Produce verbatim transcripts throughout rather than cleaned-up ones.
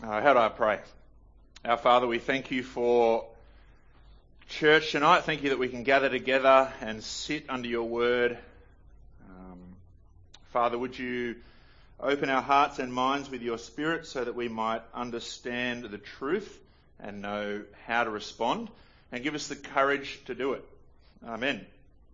Uh, how do I pray? Our Father, we thank you for church tonight. Thank you that we can gather together and sit under your word. Um, Father, would you open our hearts and minds with your Spirit so that we might understand the truth and know how to respond, and give us the courage to do it. Amen.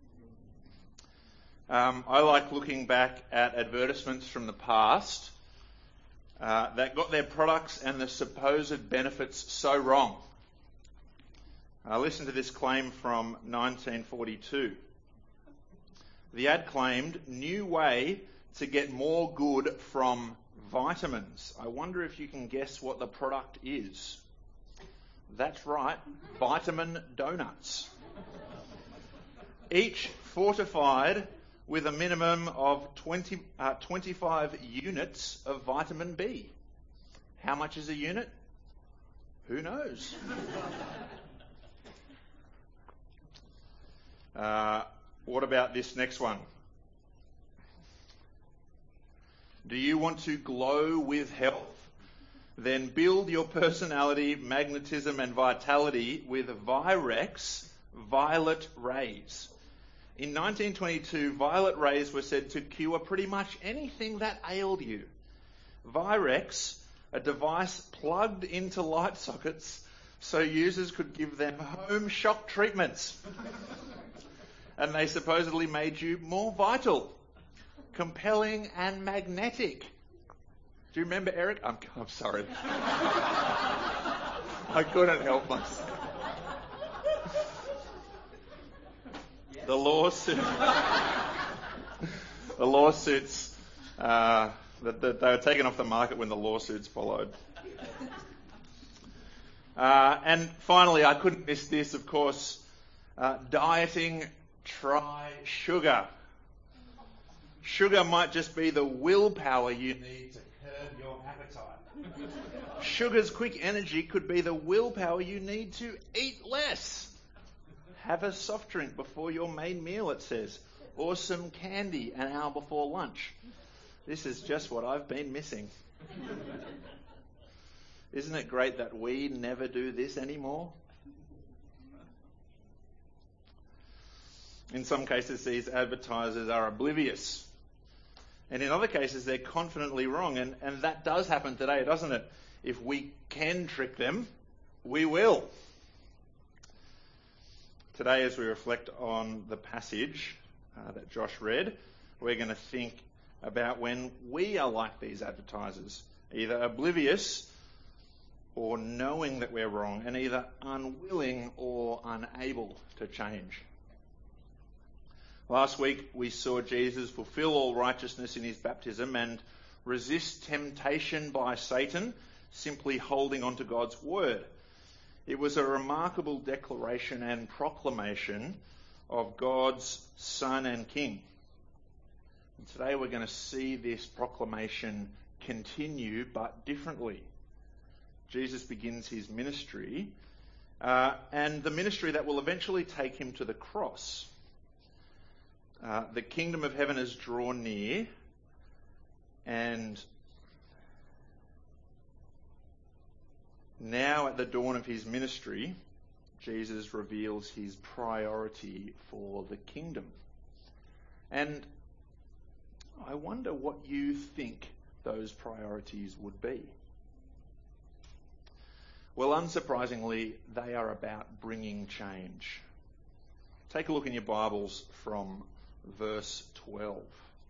Um, I like looking back at advertisements from the past uh, that got their products and the supposed benefits so wrong. Uh, listen to this claim from nineteen forty-two. The ad claimed, "New way to get more good from vitamins." I wonder if you can guess what the product is. That's right, vitamin donuts. Each fortified with a minimum of twenty, uh, twenty-five units of vitamin B. How much is a unit? Who knows? uh, what about this next one? Do you want to glow with health? Then build your personality, magnetism and vitality with Virex violet rays. In nineteen twenty-two, violet rays were said to cure pretty much anything that ailed you. Virex, a device plugged into light sockets so users could give them home shock treatments. And they supposedly made you more vital, compelling and magnetic. Do you remember, Eric? I'm, I'm sorry. I couldn't help myself. The lawsuit, the lawsuits, uh, that, that they were taken off the market when the lawsuits followed. Uh, and finally, I couldn't miss this, of course, uh, dieting, try sugar. Sugar might just be the willpower you need to curb your appetite. Sugar's quick energy could be the willpower you need to eat less. Have a soft drink before your main meal, it says. Or some candy an hour before lunch. This is just what I've been missing. Isn't it great that we never do this anymore? In some cases, these advertisers are oblivious. And in other cases, they're confidently wrong. And, and that does happen today, doesn't it? If we can trick them, we will. Today, as we reflect on the passage uh, that Josh read, we're going to think about when we are like these advertisers, either oblivious or knowing that we're wrong, and either unwilling or unable to change. Last week, we saw Jesus fulfill all righteousness in his baptism and resist temptation by Satan, simply holding on to God's word. It was a remarkable declaration and proclamation of God's Son and King. And today we're going to see this proclamation continue, but differently. Jesus begins his ministry, uh, and the ministry that will eventually take him to the cross. Uh, the kingdom of heaven is drawn near, and now at the dawn of his ministry, Jesus reveals his priority for the kingdom. And I wonder what you think those priorities would be. Well, unsurprisingly, they are about bringing change. Take a look in your Bibles from verse twelve.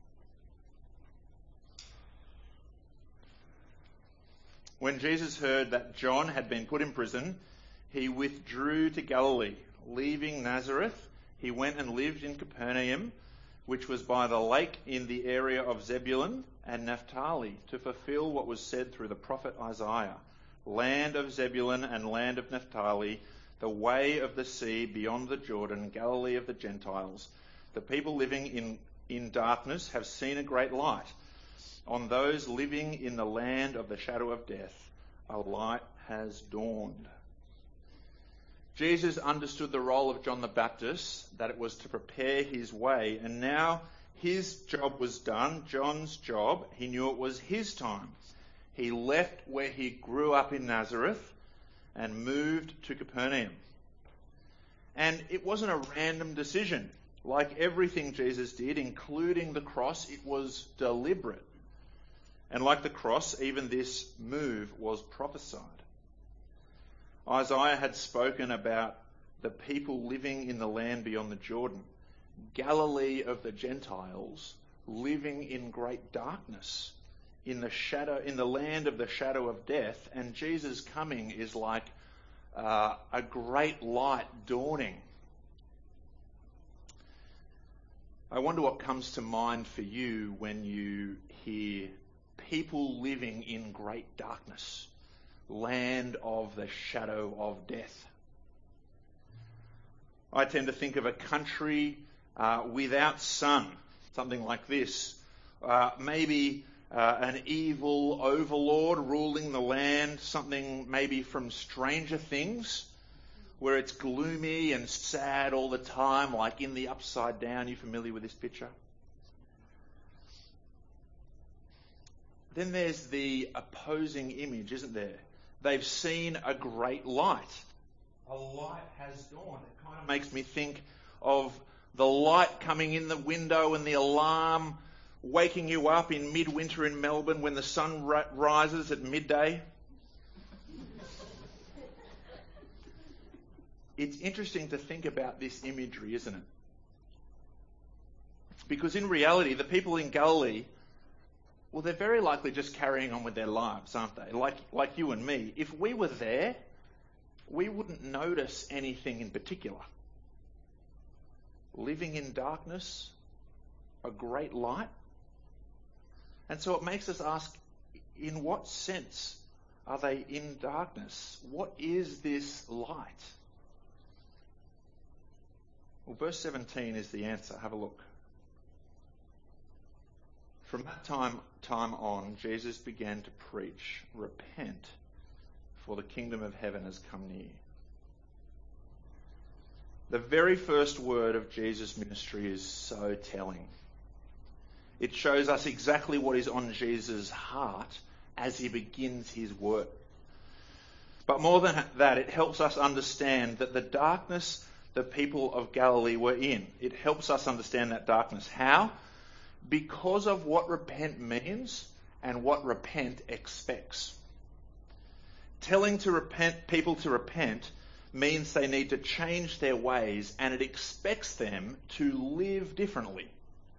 When Jesus heard that John had been put in prison, he withdrew to Galilee. Leaving Nazareth, he went and lived in Capernaum, which was by the lake in the area of Zebulun and Naphtali, to fulfill what was said through the prophet Isaiah. Land of Zebulun and land of Naphtali, the way of the sea beyond the Jordan, Galilee of the Gentiles. The people living in, in darkness have seen a great light. On those living in the land of the shadow of death, a light has dawned. Jesus understood the role of John the Baptist, that it was to prepare his way, and now his job was done, John's job. He knew it was his time. He left where he grew up in Nazareth and moved to Capernaum. And it wasn't a random decision. Like everything Jesus did, including the cross, it was deliberate. And like the cross, even this move was prophesied. Isaiah had spoken about the people living in the land beyond the Jordan, Galilee of the Gentiles, living in great darkness, in the shadow, in the land of the shadow of death, and Jesus' coming is like uh, a great light dawning. I wonder what comes to mind for you when you hear people living in great darkness, land of the shadow of death. I tend to think of a country uh, without sun, something like this. Uh, maybe uh, an evil overlord ruling the land, something maybe from Stranger Things, where it's gloomy and sad all the time, like in the Upside Down. You familiar with this picture? Then there's the opposing image, isn't there? They've seen a great light. A light has dawned. It kind of makes me think of the light coming in the window and the alarm waking you up in midwinter in Melbourne when the sun ra- rises at midday. It's interesting to think about this imagery, isn't it? Because in reality, the people in Galilee, well, they're very likely just carrying on with their lives, aren't they? Like, like you and me. If we were there, we wouldn't notice anything in particular. Living in darkness, a great light. And so it makes us ask, in what sense are they in darkness? What is this light? Well, verse seventeen is the answer. Have a look. From that time, time on, Jesus began to preach, "Repent, for the kingdom of heaven has come near." The very first word of Jesus' ministry is so telling. It shows us exactly what is on Jesus' heart as he begins his work. But more than that, it helps us understand that the darkness the people of Galilee were in, it helps us understand that darkness. How? Because of what repent means and what repent expects. Telling to repent, people to repent means they need to change their ways, and it expects them to live differently.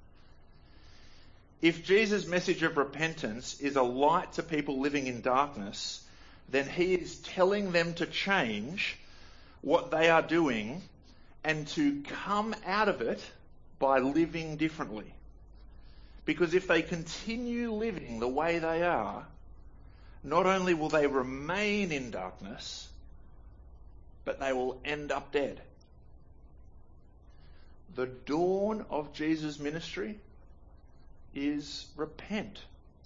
If Jesus' message of repentance is a light to people living in darkness, then he is telling them to change what they are doing and to come out of it by living differently. Because if they continue living the way they are, not only will they remain in darkness, but they will end up dead. The dawn of Jesus' ministry is repent.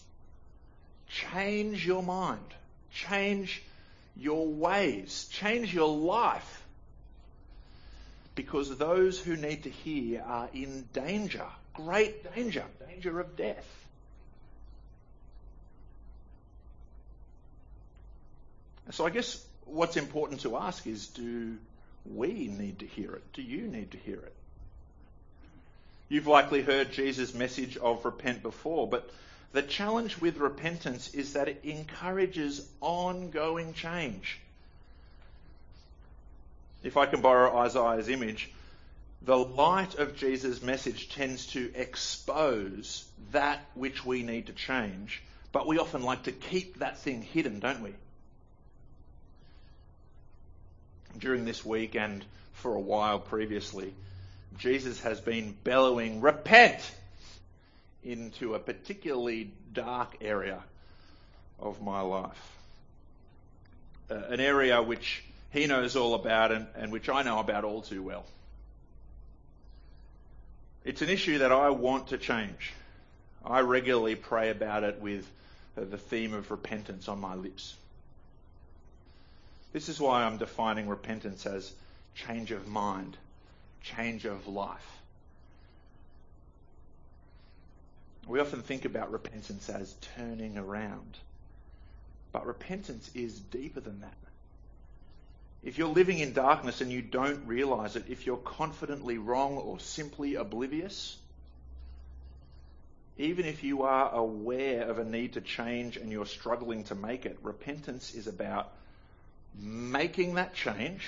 Change your mind. Change your ways. Change your life. Because those who need to hear are in danger. Great danger. Danger of death. So I guess what's important to ask is, do we need to hear it? Do you need to hear it? You've likely heard Jesus' message of repent before, but the challenge with repentance is that it encourages ongoing change. If I can borrow Isaiah's image, the light of Jesus' message tends to expose that which we need to change, but we often like to keep that thing hidden, don't we? During this week and for a while previously, Jesus has been bellowing, "Repent!" into a particularly dark area of my life. Uh, an area which he knows all about and, and which I know about all too well. It's an issue that I want to change. I regularly pray about it with uh, the theme of repentance on my lips. This is why I'm defining repentance as change of mind, change of life. We often think about repentance as turning around. But repentance is deeper than that. If you're living in darkness and you don't realize it, if you're confidently wrong or simply oblivious, even if you are aware of a need to change and you're struggling to make it, repentance is about making that change,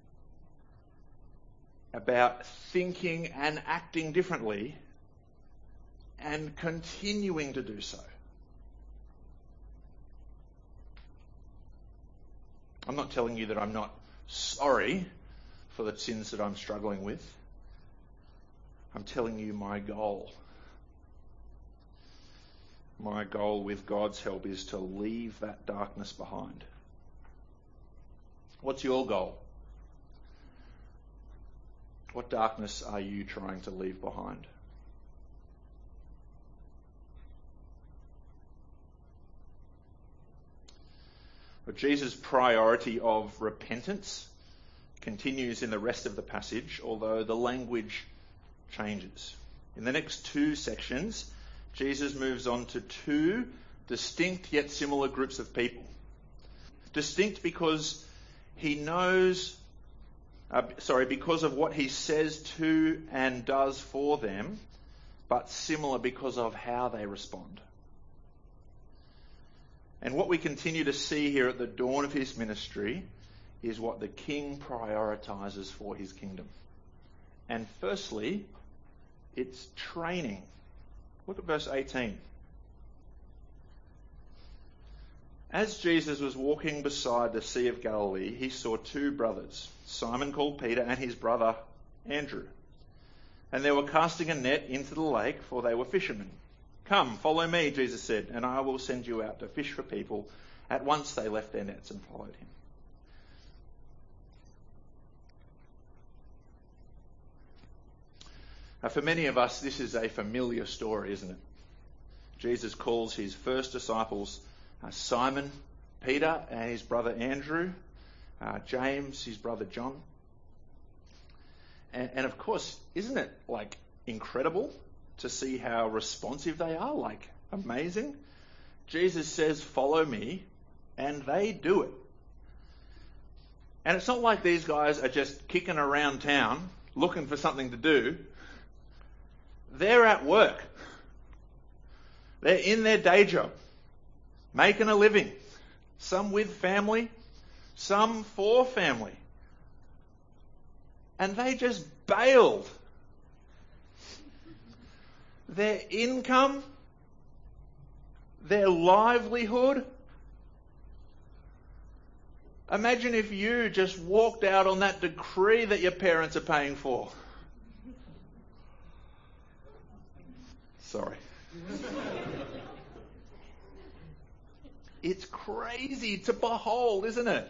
about thinking and acting differently, and continuing to do so. I'm not telling you that I'm not sorry for the sins that I'm struggling with. I'm telling you my goal. My goal with God's help is to leave that darkness behind. What's your goal? What darkness are you trying to leave behind? But Jesus' priority of repentance continues in the rest of the passage, although the language changes. In the next two sections, Jesus moves on to two distinct yet similar groups of people. Distinct because he knows, uh, sorry, because of what he says to and does for them, but similar because of how they respond. And what we continue to see here at the dawn of his ministry is what the king prioritizes for his kingdom. And firstly, it's training. Look at verse eighteen. As Jesus was walking beside the Sea of Galilee, he saw two brothers, Simon called Peter and his brother Andrew. And they were casting a net into the lake, for they were fishermen. "Come, follow me," Jesus said, "and I will send you out to fish for people." At once they left their nets and followed him. Now, for many of us, this is a familiar story, isn't it? Jesus calls his first disciples uh, Simon, Peter, and his brother Andrew, uh, James, his brother John. And, and of course, isn't it like incredible to see how responsive they are? Like, amazing. Jesus says, "Follow me," and they do it. And it's not like these guys are just kicking around town looking for something to do. They're at work. They're in their day job, making a living. Some with family, some for family. And they just bailed. Their income, their livelihood. Imagine if you just walked out on that decree that your parents are paying for. Sorry. It's crazy to behold, isn't it?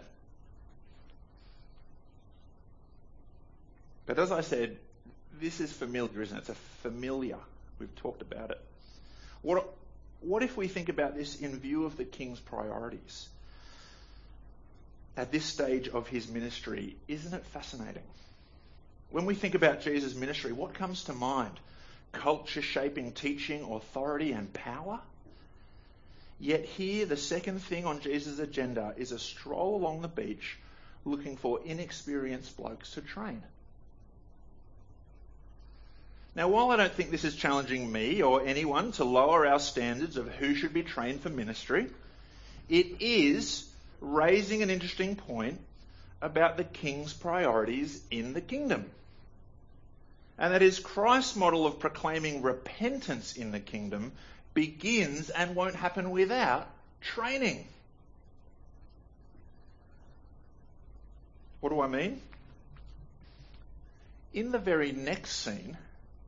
But as I said, this is familiar, isn't it? It's a familiar. We've talked about it. What, what if we think about this in view of the king's priorities? At this stage of his ministry, isn't it fascinating? When we think about Jesus' ministry, what comes to mind? Culture-shaping teaching, authority, and power? Yet here, the second thing on Jesus' agenda is a stroll along the beach looking for inexperienced blokes to train. Now, while I don't think this is challenging me or anyone to lower our standards of who should be trained for ministry, it is raising an interesting point about the king's priorities in the kingdom. And that is, Christ's model of proclaiming repentance in the kingdom begins and won't happen without training. What do I mean? In the very next scene,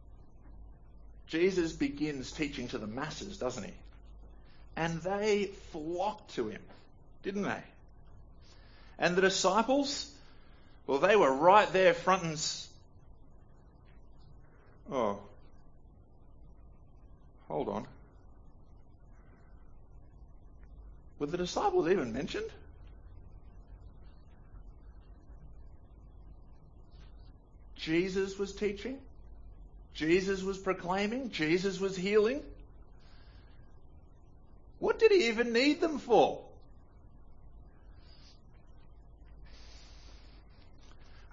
Jesus begins teaching to the masses, doesn't he? And they flocked to him, didn't they? And the disciples, well, they were right there front and... S- oh. Hold on. Were the disciples even mentioned? Jesus was teaching. Jesus was proclaiming. Jesus was healing. What did he even need them for?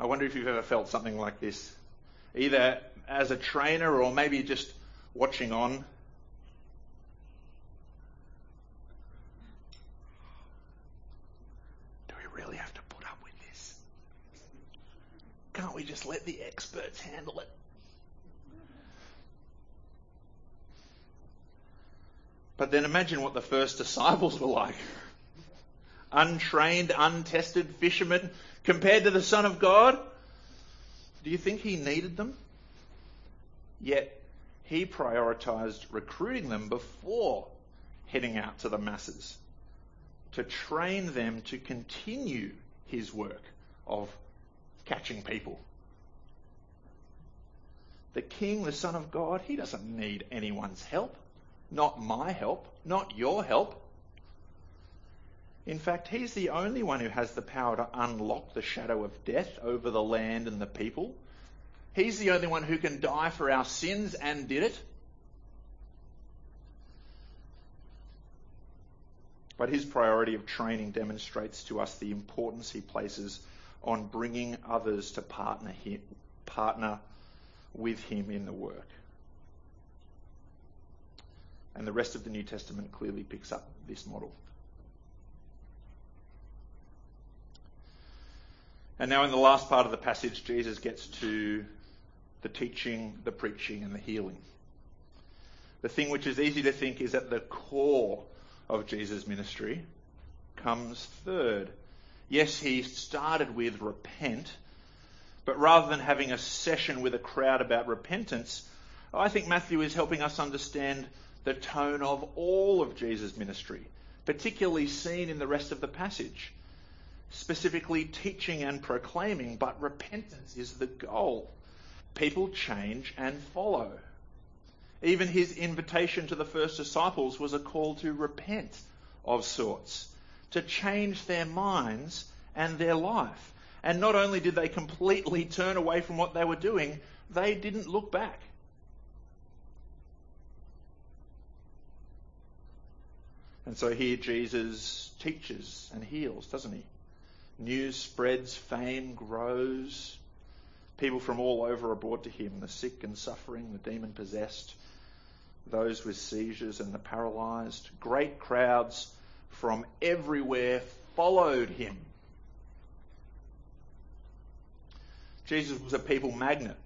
I wonder if you've ever felt something like this, either as a trainer or maybe just watching on. Do we really have to put up with this? Can't we just let the experts handle it? But then imagine what the first disciples were like. Untrained, untested fishermen compared to the Son of God. Do you think he needed them? Yet he prioritized recruiting them before heading out to the masses to train them to continue his work of catching people. The King, the Son of God, he doesn't need anyone's help. Not my help, not your help. In fact, he's the only one who has the power to unlock the shadow of death over the land and the people. He's the only one who can die for our sins and did it. But his priority of training demonstrates to us the importance he places on bringing others to partner him, partner with him in the work. And the rest of the New Testament clearly picks up this model. And now in the last part of the passage, Jesus gets to the teaching, the preaching, and the healing. The thing which is easy to think is at the core of Jesus' ministry comes third. Yes, he started with repent, but rather than having a session with a crowd about repentance, I think Matthew is helping us understand the tone of all of Jesus' ministry, particularly seen in the rest of the passage. Specifically teaching and proclaiming, but repentance is the goal. People change and follow. Even his invitation to the first disciples was a call to repent of sorts, to change their minds and their life. And not only did they completely turn away from what they were doing, they didn't look back. And so here Jesus teaches and heals, doesn't he? News spreads, fame grows. People from all over are brought to him, the sick and suffering, the demon-possessed, those with seizures and the paralysed. Great crowds from everywhere followed him. Jesus was a people magnet.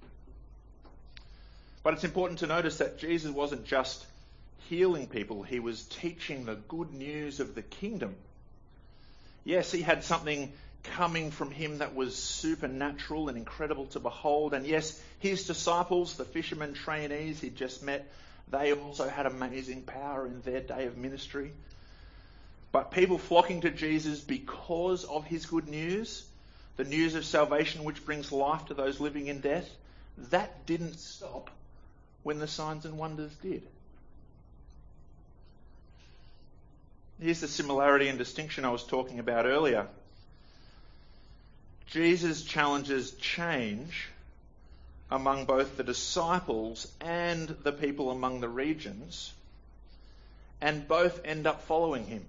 But it's important to notice that Jesus wasn't just healing people, he was teaching the good news of the kingdom. Yes, he had something coming from him that was supernatural and incredible to behold. And yes, his disciples, the fishermen trainees he'd just met, they also had amazing power in their day of ministry. But people flocking to Jesus because of his good news, the news of salvation which brings life to those living in death, that didn't stop when the signs and wonders did. Here's the similarity and distinction I was talking about earlier. Jesus challenges change among both the disciples and the people among the regions, and both end up following him.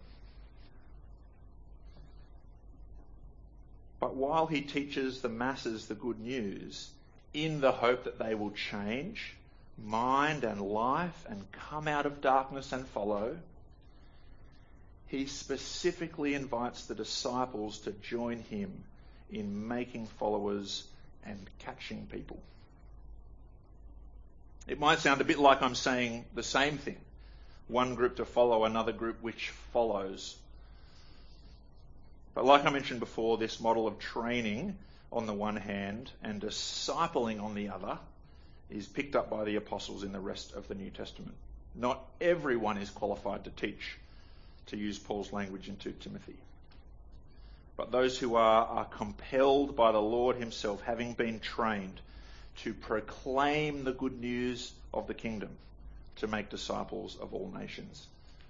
But while he teaches the masses the good news, in the hope that they will change mind and life and come out of darkness and follow, he specifically invites the disciples to join him in making followers and catching people. It might sound a bit like I'm saying the same thing. One group to follow, another group which follows. But like I mentioned before, this model of training on the one hand and discipling on the other is picked up by the apostles in the rest of the New Testament. Not everyone is qualified to teach, to use Paul's language in Second Timothy. But those who are, are compelled by the Lord himself, having been trained, to proclaim the good news of the kingdom, to make disciples of all nations.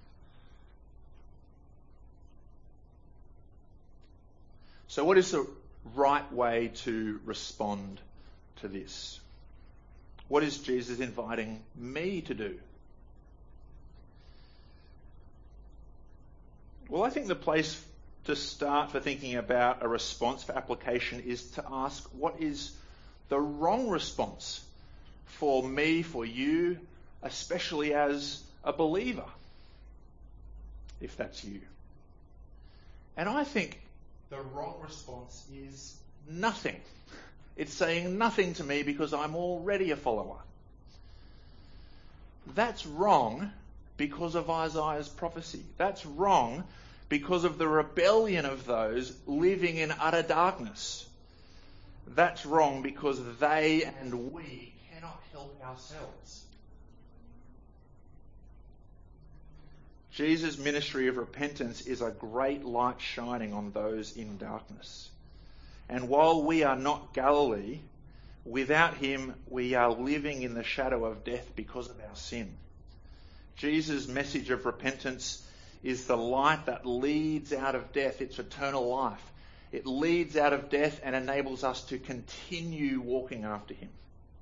So what is the right way to respond to this? What is Jesus inviting me to do? Well, I think the place to start for thinking about a response for application is to ask, what is the wrong response for me, for you, especially as a believer, if that's you? And I think the wrong response is nothing. It's saying nothing to me because I'm already a follower. That's wrong because of Isaiah's prophecy. That's wrong because of the rebellion of those living in utter darkness. That's wrong because they and we cannot help ourselves. Jesus' ministry of repentance is a great light shining on those in darkness. And while we are not Galilee, without him we are living in the shadow of death because of our sin. Jesus' message of repentance is the light that leads out of death. It's eternal life. It leads out of death and enables us to continue walking after him.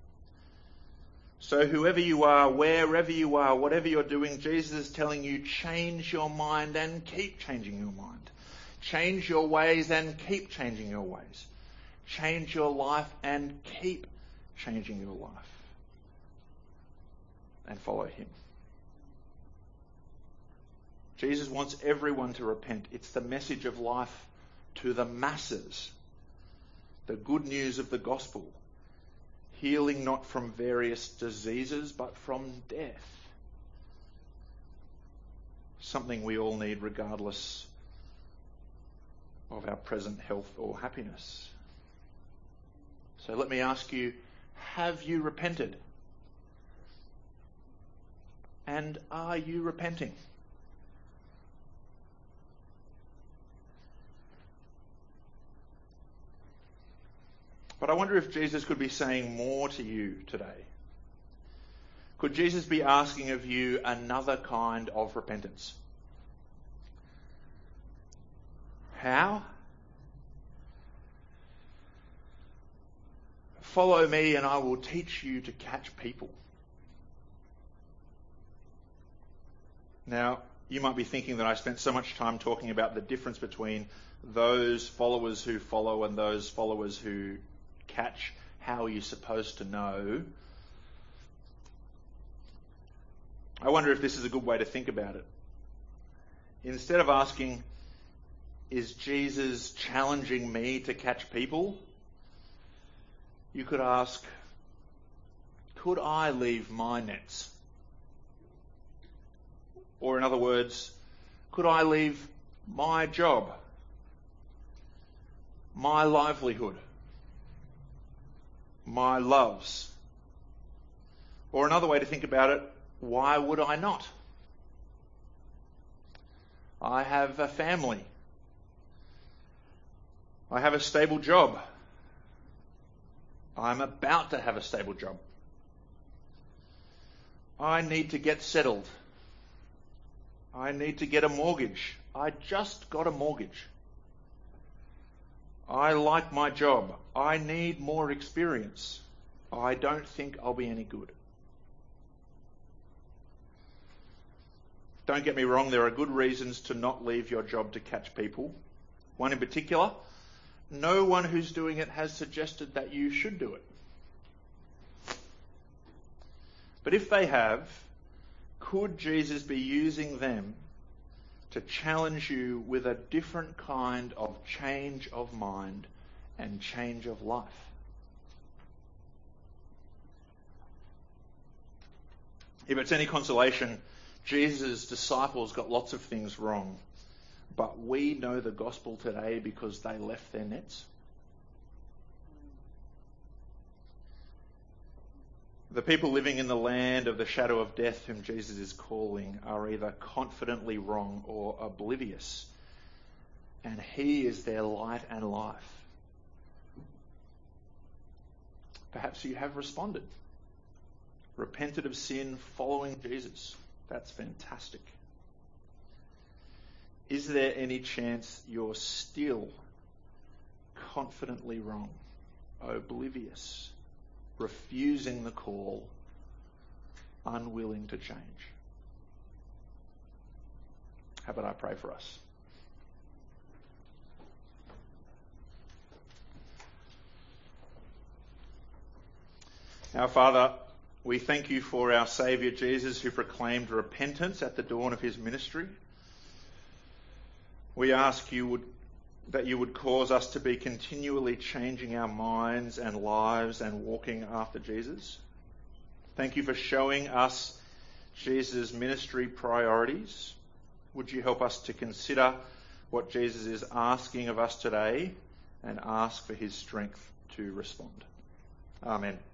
So whoever you are, wherever you are, whatever you're doing, Jesus is telling you, change your mind and keep changing your mind. Change your ways and keep changing your ways. Change your life and keep changing your life. And follow him. Jesus wants everyone to repent. It's the message of life to the masses. The good news of the gospel. Healing not from various diseases, but from death. Something we all need regardless of our present health or happiness. So let me ask you, have you repented? And are you repenting? But I wonder if Jesus could be saying more to you today. Could Jesus be asking of you another kind of repentance? How? Follow me and I will teach you to catch people. Now, you might be thinking that I spent so much time talking about the difference between those followers who follow and those followers who catch. How are you supposed to know? I wonder if this is a good way to think about it. Instead of asking, is Jesus challenging me to catch people? You could ask, could I leave my nets? Or in other words, could I leave my job, my livelihood, my loves? Or another way to think about it, why would I not? I have a family. I have a stable job. I'm about to have a stable job. I need to get settled. I need to get a mortgage. I just got a mortgage. I like my job. I need more experience. I don't think I'll be any good. Don't get me wrong, there are good reasons to not leave your job to catch people. One in particular, no one who's doing it has suggested that you should do it. But if they have, could Jesus be using them to challenge you with a different kind of change of mind and change of life? If it's any consolation, Jesus' disciples got lots of things wrong, but we know the gospel today because they left their nets. The people living in the land of the shadow of death whom Jesus is calling are either confidently wrong or oblivious, and he is their light and life. Perhaps you have responded, repented of sin, following Jesus. That's fantastic. Is there any chance you're still confidently wrong, oblivious, refusing the call, unwilling to change? How about I pray for us? Our Father, we thank you for our Saviour Jesus, who proclaimed repentance at the dawn of his ministry. We ask you would, that you would cause us to be continually changing our minds and lives and walking after Jesus. Thank you for showing us Jesus' ministry priorities. Would you help us to consider what Jesus is asking of us today and ask for his strength to respond? Amen.